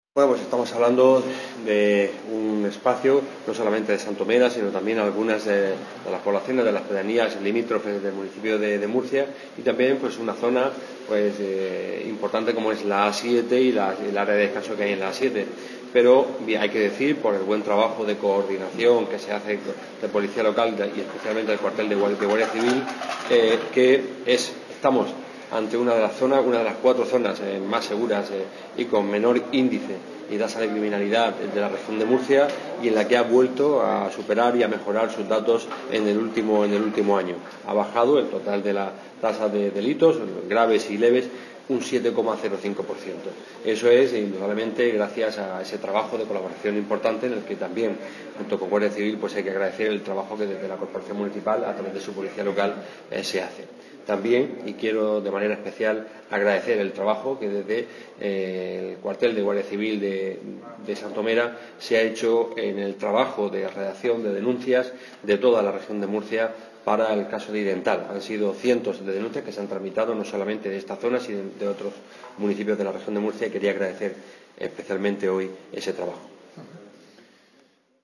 Bueno, pues estamos hablando de un espacio no solamente de Santomera, sino también algunas de las poblaciones de las pedanías limítrofes del municipio de Murcia, y también pues una zona pues importante como es la A7 y el área de descanso que hay en la A7. Pero hay que decir, por el buen trabajo de coordinación que se hace de Policía Local y especialmente del cuartel de Guardia Civil, estamos ante una de las 4 zonas más seguras y con menor índice y tasa de criminalidad de la región de Murcia, y en la que ha vuelto a superar y a mejorar sus datos en el último año. Ha bajado el total de la tasa de delitos, graves y leves, un 7,05%. Eso es indudablemente gracias a ese trabajo de colaboración importante en el que también, junto con Guardia Civil, pues hay que agradecer el trabajo que desde la Corporación Municipal, a través de su Policía Local, se hace. También, y quiero de manera especial agradecer el trabajo que desde el cuartel de Guardia Civil de Santomera se ha hecho en el trabajo de redacción de denuncias de toda la región de Murcia para el caso de Idental. Han sido cientos de denuncias que se han tramitado no solamente de esta zona, sino de otros municipios de la región de Murcia, y quería agradecer especialmente hoy ese trabajo.